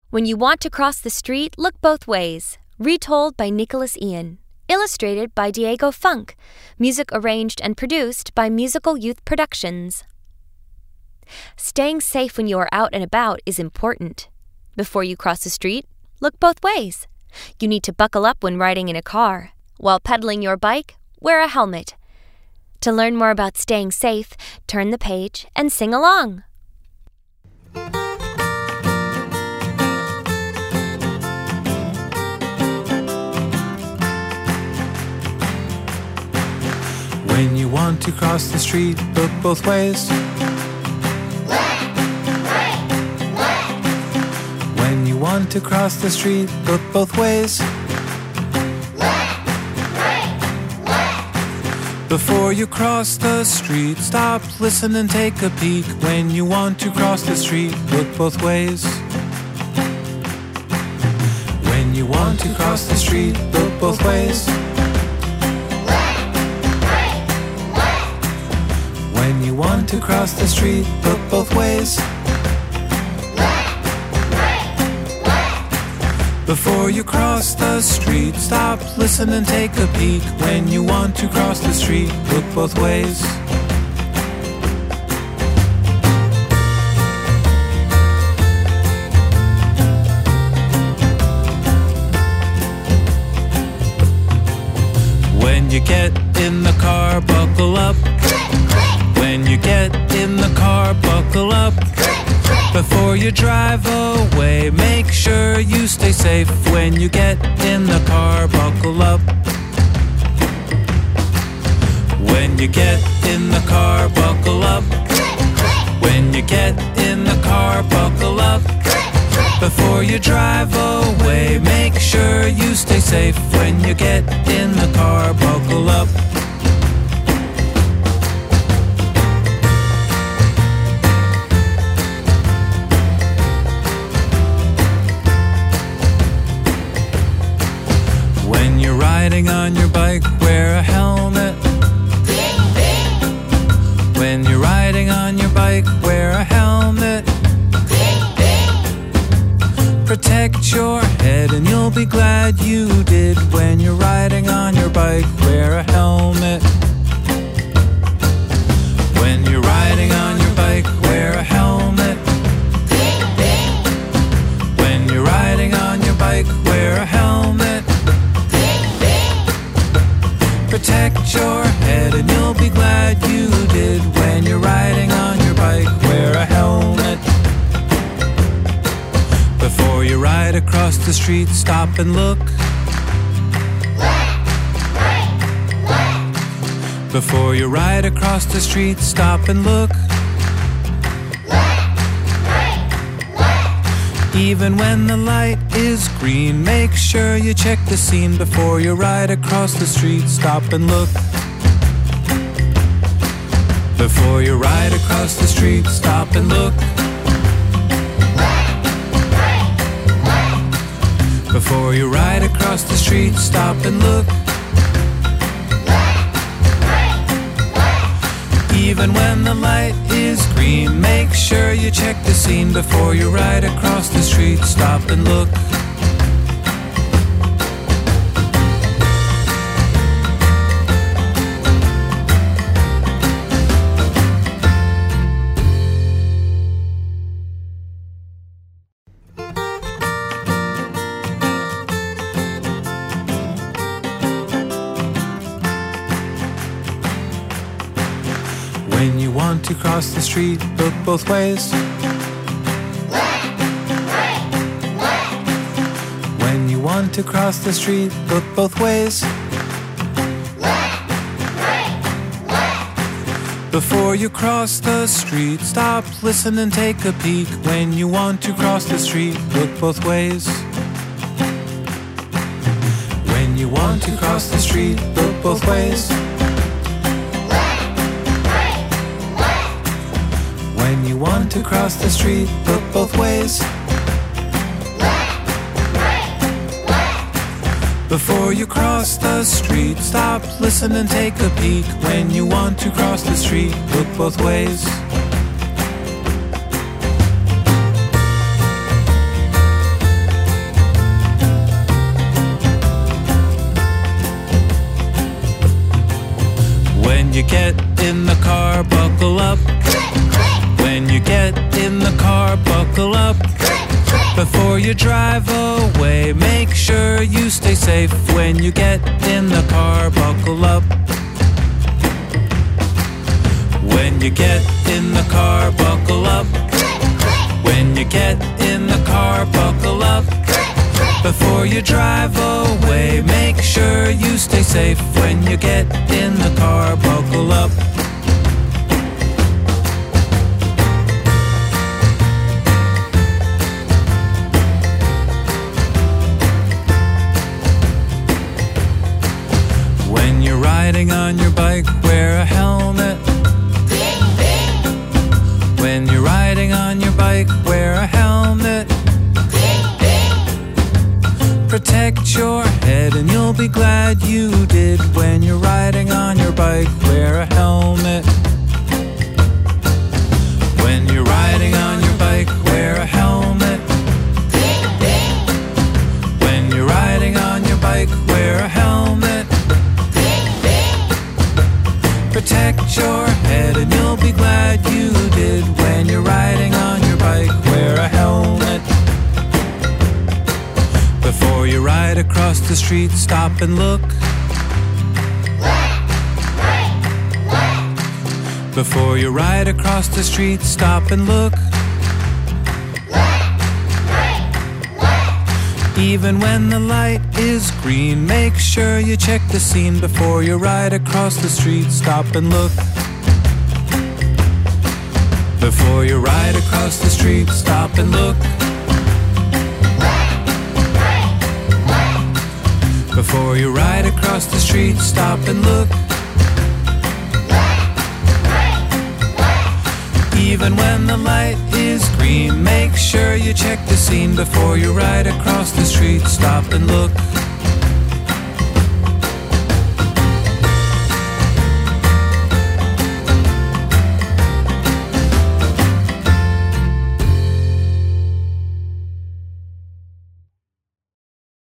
When you want to cross the street, look both ways. Retold by Nicholas Ian. Illustrated by Diego Funk. Music arranged and produced by Musical Youth Productions. Staying safe when you are out and about is important. Before you cross the street, look both ways. You need to buckle up when riding in a car. While pedaling your bike, wear a helmet. To learn more about staying safe, turn the page and sing along. When you want to cross the street, look both ways. When you want to cross the street, look both ways. Before you cross the street, stop, listen and take a peek. When you want to cross the street, look both ways. When you want to cross the street, look both ways. When you want to cross the street, look both ways. Before you cross the street, stop, listen and take a peek. When you want to cross the street, look both ways. When you get in the car, buckle up. When you get in the car, buckle up. Before you drive away, make sure you stay safe. When you get in the car, buckle up. When you get in the car, buckle up. When you get in the car, buckle up. Before you drive away, make sure you stay safe. When you get in the car, buckle up. Riding on your bike, wear a helmet. When you're riding on your bike, wear a helmet. Protect your head and you'll be glad you did. When you're riding on your bike, wear a helmet. When you're riding on your bike, wear a helmet. When you're riding on your bike, wear a helmet. Protect your head and you'll be glad you did. When you're riding on your bike, wear a helmet. Before you ride across the street, stop and look. Before you ride across the street, stop and look. Even when the light is green, make sure you check the scene. Before you ride across the street, stop and look. Before you ride across the street, stop and look. Before you ride across the street, stop and look. Even when the light is green, make sure you check the scene. Before you ride across the street, stop and look. When you want to cross the street, look both ways. When you want to cross the street, look both ways. Before you cross the street, stop, listen and take a peek. When you want to cross the street, look both ways. When you want to cross the street, look both ways. When you want to cross the street, look both ways. Before you cross the street, stop, listen and take a peek. When you want to cross the street, look both ways. get in the car, buckle up. When you get in the car, buckle up. Before you drive away, make sure you stay safe. When you get in the car, buckle up. When you get in the car, buckle up. When you get in the car, buckle up. Before you drive away, make sure you stay safe. When you get in the car, buckle up. When you're riding on your bike, wear a helmet. When you're riding on your bike, wear a helmet. Protect your head and you'll be glad you did. When you're riding on your bike, wear a helmet. When you're riding on your bike, wear a helmet. When you're riding on your bike, wear a helmet. Protect your head and you'll be glad you did. When you're riding on your bike, wear a helmet. Before you ride across the street, stop and look. Before you ride across the street, stop and look. Even when the light is green, make sure you check the scene. Before you ride across the street, stop and look. Before you ride across the street, stop and look. Before you ride across the street, stop and look. Even when the light is green, make sure you check the scene. Before you ride across the street, stop and look.